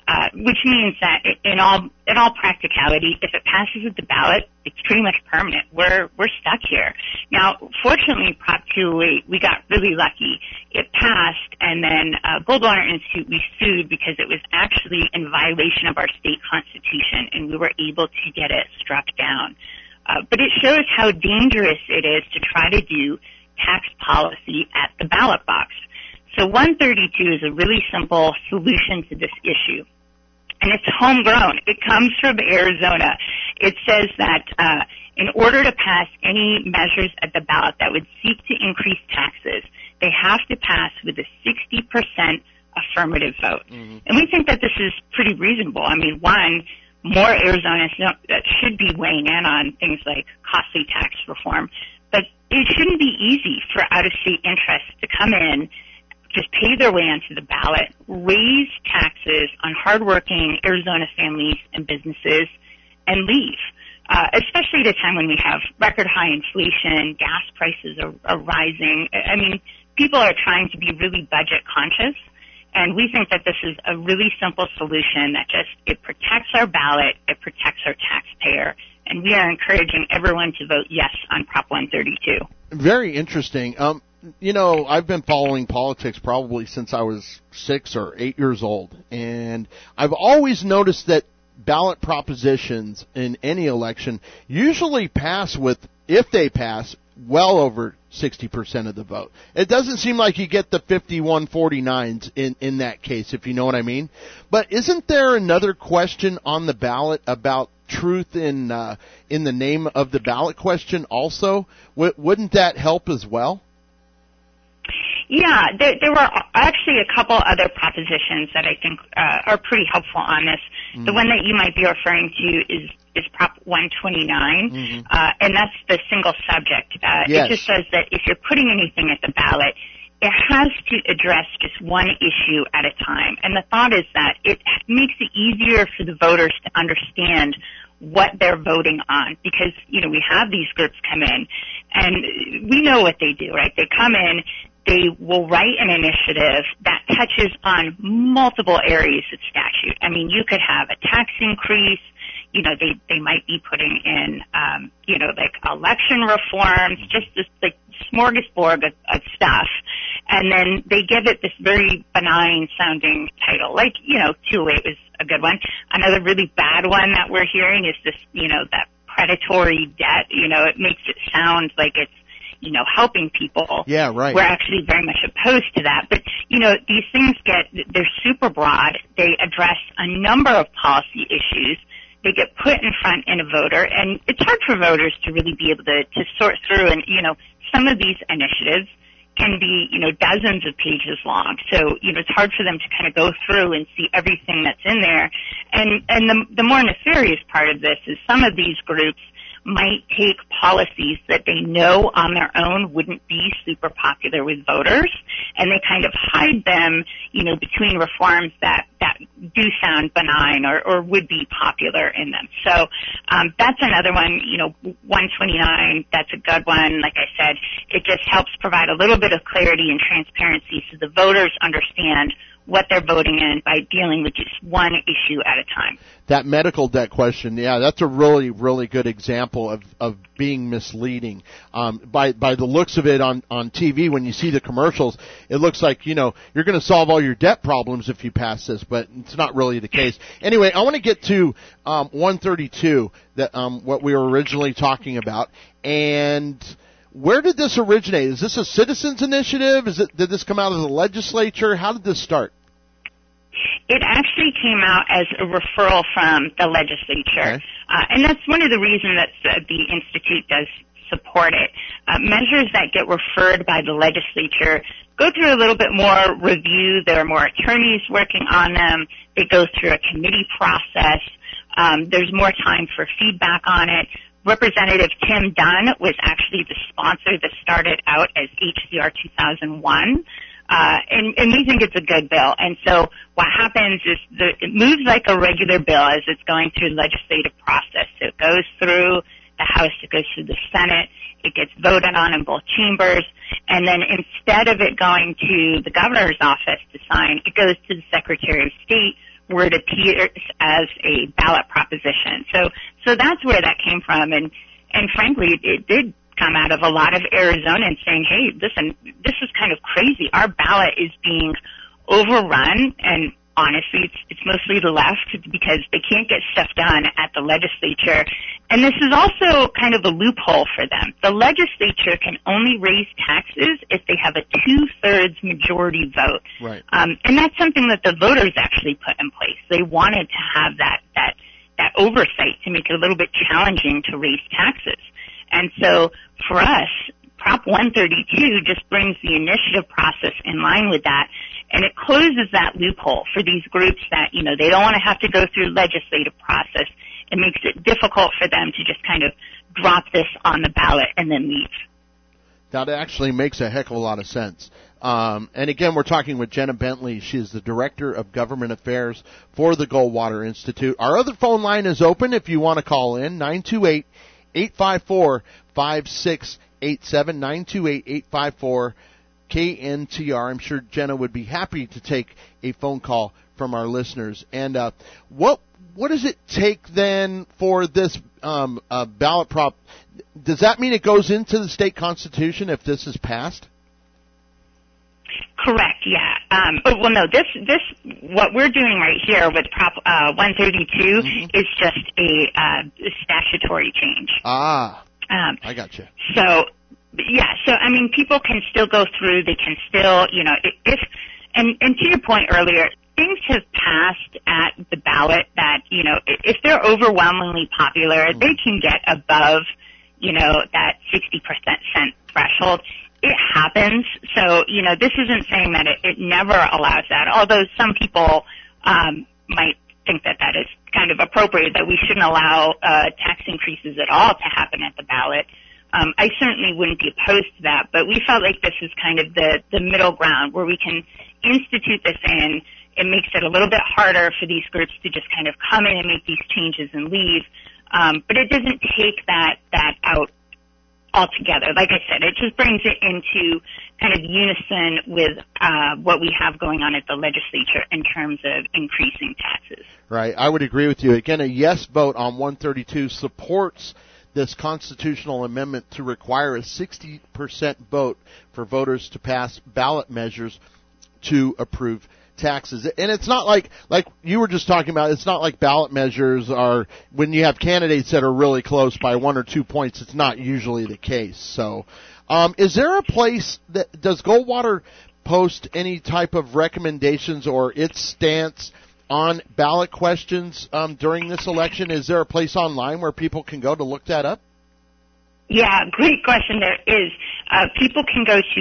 Speaker 8: uh, which means that in all in all practicality, if it passes at the ballot, it's pretty much permanent. We're we're stuck here. Now, fortunately, Prop two oh eight, we got really lucky. It passed, and then uh, Goldwater Institute, we sued because it was actually in violation of our state constitution, and we were able to get it struck down. Uh, but it shows how dangerous it is to try to do tax policy at the ballot box. So one thirty-two is a really simple solution to this issue. And it's homegrown. It comes from Arizona. It says that uh, in order to pass any measures at the ballot that would seek to increase taxes, they have to pass with a sixty percent affirmative vote. Mm-hmm. And we think that this is pretty reasonable. I mean, one, more Arizonans that should be weighing in on things like costly tax reform, but it shouldn't be easy for out-of-state interests to come in, just pay their way onto the ballot, raise taxes on hardworking Arizona families and businesses, and leave, uh, especially at a time when we have record high inflation, gas prices are, are rising. I mean, people are trying to be really budget conscious, and we think that this is a really simple solution that just, it protects our ballot, it protects our taxpayer, and we are encouraging everyone to vote yes on Prop one thirty-two.
Speaker 4: Very interesting. Um, you know, I've been following politics probably since I was six or eight years old, and I've always noticed that ballot propositions in any election usually pass with, if they pass, well over sixty percent of the vote. It doesn't seem like you get the fifty-one forty-nines in, in that case, if you know what I mean. But isn't there another question on the ballot about truth in uh, in the name of the ballot question also? W- wouldn't that help as well?
Speaker 8: Yeah, there, there were actually a couple other propositions that I think uh, are pretty helpful on this. Mm-hmm. The one that you might be referring to is is Prop one twenty-nine, mm-hmm. uh, and that's the single subject. Uh,
Speaker 4: yes.
Speaker 8: It just says that if you're putting anything at the ballot, it has to address just one issue at a time. And the thought is that it makes it easier for the voters to understand what they're voting on, because, you know, we have these groups come in, and we know what they do, right? They come in, they will write an initiative that touches on multiple areas of statute. I mean, you could have a tax increase, you know, they, they might be putting in, um, you know, like election reforms, just this like smorgasbord of, of stuff. And then they give it this very benign sounding title, like, you know, two oh eight was a good one. Another really bad one that we're hearing is this, you know, that predatory debt. You know, it makes it sound like it's, you know, helping people.
Speaker 4: Yeah, right.
Speaker 8: We're actually very much opposed to that. But, you know, these things get, they're super broad. They address a number of policy issues. They get put in front in a voter, and it's hard for voters to really be able to, to sort through. And, you know, some of these initiatives can be, you know, dozens of pages long. So, you know, it's hard for them to kind of go through and see everything that's in there. And, and the, the more nefarious part of this is some of these groups might take policies that they know on their own wouldn't be super popular with voters, and they kind of hide them, you know, between reforms that, that do sound benign or, or would be popular in them. So um, that's another one, you know, one twenty-nine, that's a good one. Like I said, it just helps provide a little bit of clarity and transparency so the voters understand what they're voting in by dealing with just one issue at a time.
Speaker 4: That medical debt question, yeah, that's a really, really good example of, of being misleading. Um, by by the looks of it on, on T V, when you see the commercials, it looks like, you know, you're going to solve all your debt problems if you pass this, but it's not really the case. Anyway, I want to get to um, one thirty-two, that um, what we were originally talking about, and where did this originate? Is this a citizens initiative? Is it, did this come out of the legislature? How did this start?
Speaker 8: It actually came out as a referral from the legislature, okay. uh, and that's one of the reasons that uh, the Institute does support it. Uh, measures that get referred by the legislature go through a little bit more review. There are more attorneys working on them. They go through a committee process. Um, there's more time for feedback on it. Representative Tim Dunn was actually the sponsor that started out as H C R two thousand one. Uh, and, and we think it's a good bill. And so what happens is the, it moves like a regular bill as it's going through the legislative process. So it goes through the House, it goes through the Senate, it gets voted on in both chambers, and then instead of it going to the governor's office to sign, it goes to the Secretary of State, where it appears as a ballot proposition. So, so that's where that came from. And, and frankly, it, it did come out of a lot of Arizonans saying, hey, listen, this is kind of crazy. Our ballot is being overrun, and honestly, it's, it's mostly the left because they can't get stuff done at the legislature. And this is also kind of a loophole for them. The legislature can only raise taxes if they have a two-thirds majority vote.
Speaker 4: Right.
Speaker 8: Um, and that's something that the voters actually put in place. They wanted to have that, that, that oversight to make it a little bit challenging to raise taxes. And so for us, Prop one thirty-two just brings the initiative process in line with that, and it closes that loophole for these groups that, you know, they don't want to have to go through legislative process. It makes it difficult for them to just kind of drop this on the ballot and then leave.
Speaker 4: That actually makes a heck of a lot of sense. Um, and again, we're talking with Jenna Bentley. She is the Director of Government Affairs for the Goldwater Institute. Our other phone line is open if you want to call in, nine two eight, eight five four, five six eight seven, nine two eight, eight five four, K N T R. I'm sure Jenna would be happy to take a phone call from our listeners. And uh, what what does it take then for this um, uh, ballot prop? Does that mean it goes into the state constitution if this is passed?
Speaker 8: Correct. Yeah. Um, oh, well, no. This this what we're doing right here with Prop uh, one thirty-two mm-hmm. is just a uh, statutory change.
Speaker 4: Ah.
Speaker 8: Um,
Speaker 4: I got you.
Speaker 8: So, yeah, so, I mean, people can still go through, they can still, you know, if, and, and to your point earlier, things have passed at the ballot that, you know, if they're overwhelmingly popular, mm-hmm. they can get above, you know, that sixty percent threshold. It happens. So, you know, this isn't saying that it, it never allows that, although some people um, might think that that is kind of appropriate, that we shouldn't allow uh, tax increases at all to happen at the ballot. Um, I certainly wouldn't be opposed to that, but we felt like this is kind of the, the middle ground where we can institute this in. It makes it a little bit harder for these groups to just kind of come in and make these changes and leave, um, but it doesn't take that, that out altogether. Like I said, it just brings it into kind of unison with uh, what we have going on at the legislature in terms of increasing taxes.
Speaker 4: Right. I would agree with you. Again, a yes vote on one thirty-two supports this constitutional amendment to require a sixty percent vote for voters to pass ballot measures to approve taxes. And it's not like, like you were just talking about, it's not like ballot measures are, when you have candidates that are really close by one or two points, it's not usually the case. So, um, is there a place that, does Goldwater post any type of recommendations or its stance on ballot questions um, during this election? Is there a place online where people can go to look that up?
Speaker 8: Yeah, great question. There is. Uh, people can go to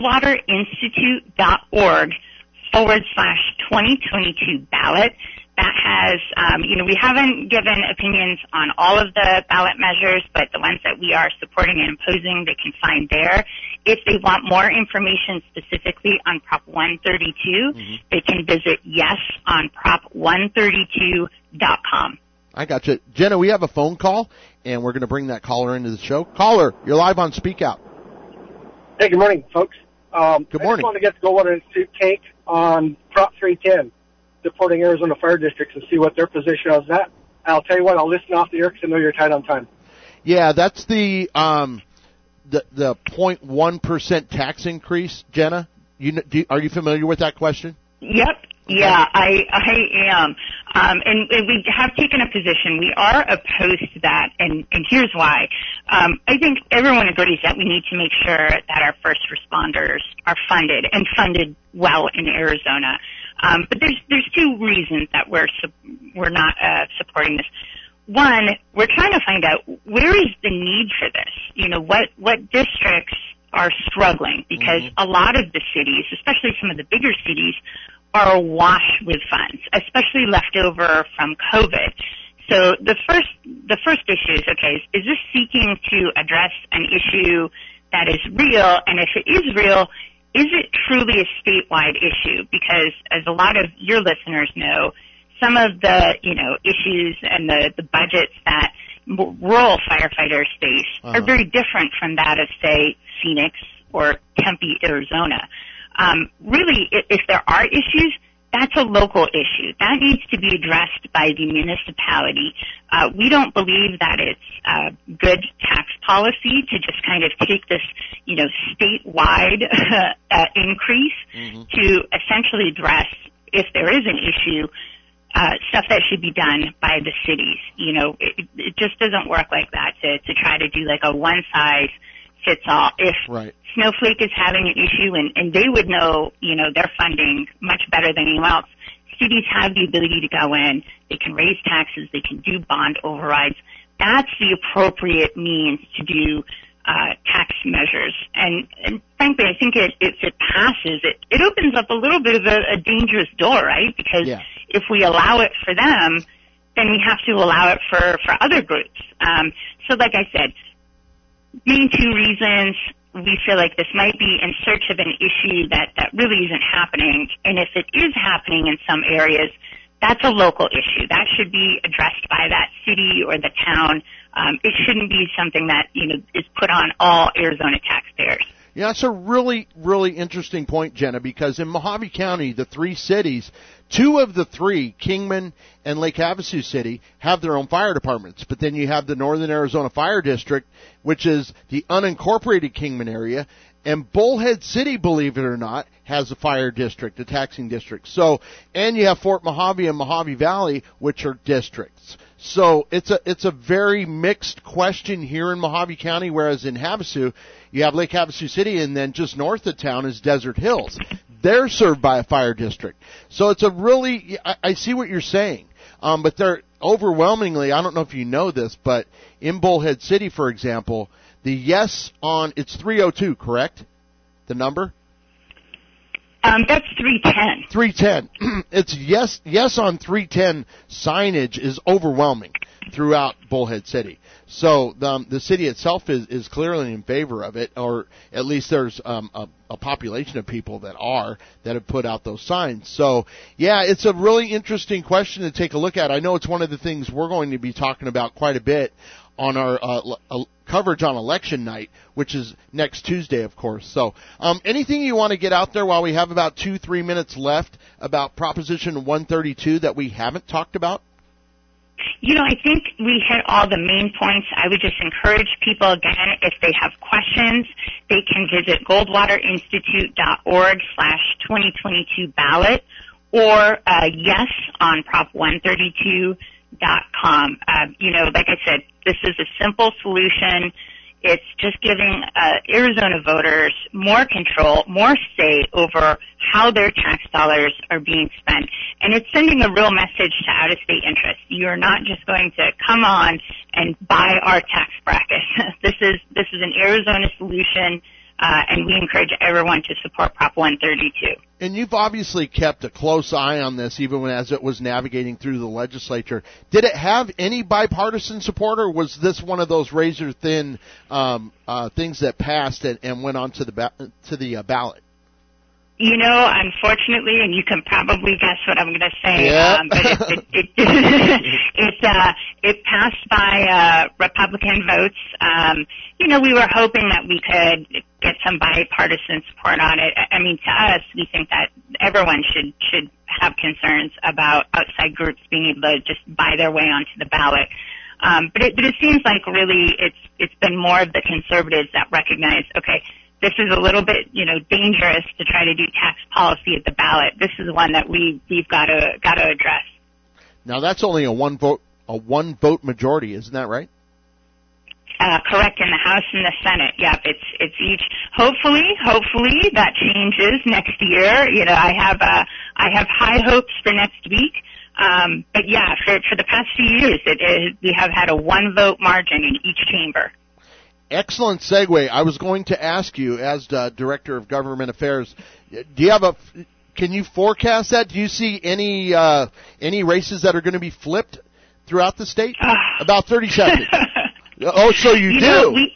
Speaker 8: goldwaterinstitute.org forward slash twenty twenty-two ballot. That has, um, you know, we haven't given opinions on all of the ballot measures, but the ones that we are supporting and opposing, they can find there. If they want more information specifically on Prop one thirty-two, mm-hmm. they can visit yes on prop one thirty-two dot com.
Speaker 4: I got you. Jenna, we have a phone call, and we're going to bring that caller into the show. Caller, you're live on Speak Out.
Speaker 9: Hey, good morning, folks. Um,
Speaker 4: good morning.
Speaker 9: I just want to get the Goldwater Institute take on Prop three ten, supporting Arizona fire districts, and see what their position is. That I'll tell you what, I'll listen off the air because I know you're tight on time.
Speaker 4: Yeah, that's the um, the the zero point one percent tax increase, Jenna. You do, are you familiar with that question?
Speaker 8: Yep. Yeah, I I am, um, and, and we have taken a position. We are opposed to that, and, and here's why. Um, I think everyone agrees that we need to make sure that our first responders are funded and funded well in Arizona. Um, but there's there's two reasons that we're we're not uh, supporting this. One, we're trying to find out where is the need for this. You know, what what districts are struggling, because mm-hmm. a lot of the cities, especially some of the bigger cities, are awash with funds, especially left over from COVID. So the first the first issue is, okay, is this seeking to address an issue that is real? And if it is real, is it truly a statewide issue? Because as a lot of your listeners know, some of the, you know, issues and the, the budgets that rural firefighters face uh-huh. are very different from that of, say, Phoenix or Tempe, Arizona. Um, really, if, if there are issues, that's a local issue. That needs to be addressed by the municipality. Uh, we don't believe that it's uh, good tax policy to just kind of take this, you know, statewide uh, increase mm-hmm. to essentially address, if there is an issue, uh, stuff that should be done by the cities. You know, it, it just doesn't work like that to, to try to do like a one size fits all. If
Speaker 4: right.
Speaker 8: Snowflake is having an issue, and, and they would know, you know, their funding much better than anyone else. Cities have the ability to go in, they can raise taxes, they can do bond overrides. That's the appropriate means to do uh, tax measures. And, and frankly, I think it, if it passes, it, it opens up a little bit of a, a dangerous door, right? Because
Speaker 4: yeah.
Speaker 8: if we allow it for them, then we have to allow it for, for other groups. Um, so like I said, main two reasons we feel like this might be in search of an issue that, that really isn't happening. And if it is happening in some areas, that's a local issue. That should be addressed by that city or the town. Um, it shouldn't be something that, you know, is put on all Arizona taxpayers.
Speaker 4: Yeah, that's a really, really interesting point, Jenna, because in Mojave County, the three cities, two of the three, Kingman and Lake Havasu City, have their own fire departments. But then you have the Northern Arizona Fire District, which is the unincorporated Kingman area, and Bullhead City, believe it or not, has a fire district, a taxing district. So, and you have Fort Mojave and Mojave Valley, which are districts. So it's a it's a very mixed question here in Mojave County, whereas in Havasu, you have Lake Havasu City, and then just north of town is Desert Hills. They're served by a fire district. So it's a really, I, I see what you're saying, um, but they're overwhelmingly, I don't know if you know this, but in Bullhead City, for example, the yes on, it's three oh two, correct? The number?
Speaker 8: Um, that's three ten.
Speaker 4: three ten. It's yes, yes on three ten signage is overwhelming throughout Bullhead City. So um, the city itself is, is clearly in favor of it, or at least there's um, a, a population of people that are, that have put out those signs. So, yeah, it's a really interesting question to take a look at. I know it's one of the things we're going to be talking about quite a bit on our uh, uh, coverage on election night, which is next Tuesday, of course. So um, anything you want to get out there while we have about two, three minutes left about Proposition one thirty-two that we haven't talked about?
Speaker 8: You know, I think we hit all the main points. I would just encourage people, again, if they have questions, they can visit goldwaterinstitute.org slash 2022 ballot or uh, yes on prop one thirty-two dot com. Uh, you know, like I said, this is a simple solution. It's just giving uh, Arizona voters more control, more say over how their tax dollars are being spent. And it's sending a real message to out-of-state interests. You're not just going to come on and buy our tax bracket. This is this is an Arizona solution, uh, and we encourage everyone to support Prop one thirty-two.
Speaker 4: And you've obviously kept a close eye on this, even when, as it was navigating through the legislature. Did it have any bipartisan support, or was this one of those razor-thin um, uh, things that passed and, and went on to the ba- to the uh, ballot?
Speaker 8: You know, unfortunately, and you can probably guess what I'm going to say,
Speaker 4: yeah.
Speaker 8: um, but it it it, it, uh, it passed by uh, Republican votes. Um, you know, we were hoping that we could get some bipartisan support on it. I mean, to us, we think that everyone should should have concerns about outside groups being able to just buy their way onto the ballot. Um, but it but it seems like really it's it's been more of the conservatives that recognize, okay, this is a little bit, you know, dangerous to try to do tax policy at the ballot. This is one that we we've got to got to address.
Speaker 4: Now that's only a one vote a one vote majority, isn't that right?
Speaker 8: Uh, correct, in the House and the Senate. Yep, it's it's each. Hopefully, hopefully that changes next year. You know, I have uh, I have high hopes for next week. Um, but yeah, for for the past few years, it, it, we have had a one vote margin in each chamber.
Speaker 4: Excellent segue. I was going to ask you, as the Director of Government Affairs, do you have a? Can you forecast that? Do you see any uh, any races that are going to be flipped throughout the state?
Speaker 8: Uh,
Speaker 4: About thirty seconds. Oh, so you,
Speaker 8: you
Speaker 4: do?
Speaker 8: Know, we,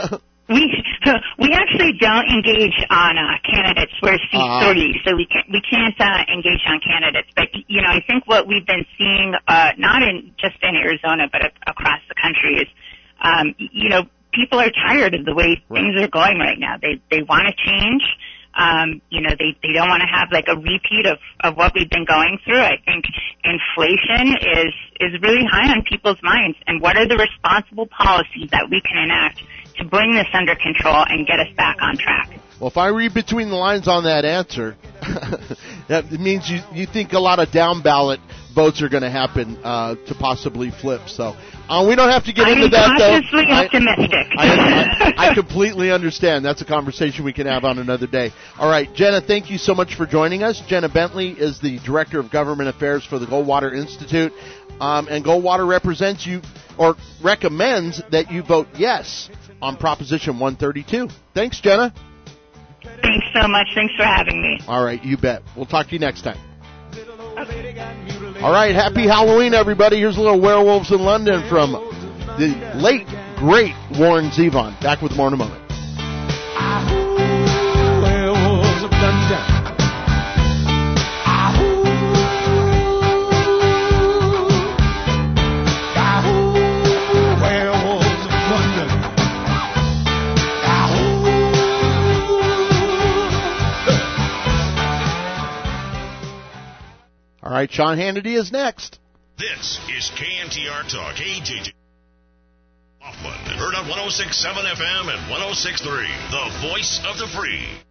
Speaker 8: we we actually don't engage on uh, candidates. We're C thirty, uh-huh. so we can't we can't uh, engage on candidates. But you know, I think what we've been seeing, uh, not in just in Arizona, but a- across the country, is um, you know, people are tired of the way
Speaker 4: right.
Speaker 8: things are going right now. They they want to change. Um, you know, they, they don't want to have like a repeat of, of what we've been going through. I think inflation is, is really high on people's minds. And what are the responsible policies that we can enact to bring this under control and get us back on track?
Speaker 4: Well, if I read between the lines on that answer, that means you, you think a lot of down ballot votes are going to happen uh, to possibly flip. So uh, we don't have to get
Speaker 8: I'm
Speaker 4: into that, though.
Speaker 8: I'm cautiously optimistic.
Speaker 4: I, I, I, I completely understand. That's a conversation we can have on another day. All right, Jenna, thank you so much for joining us. Jenna Bentley is the Director of Government Affairs for the Goldwater Institute, um, and Goldwater represents you or recommends that you vote yes on Proposition one thirty-two. Thanks, Jenna.
Speaker 8: Thanks so much. Thanks for having me.
Speaker 4: All right, you bet. We'll talk to you next time. All right, happy Halloween, everybody. Here's a little Werewolves in London from the late, great Warren Zevon. Back with more in a moment.
Speaker 2: Werewolves of London.
Speaker 4: All right, Sean Hannity is next.
Speaker 1: This is K N T R Talk, K J J. Hoffman, heard on one oh six point seven F M and one oh six point three, the voice of the free.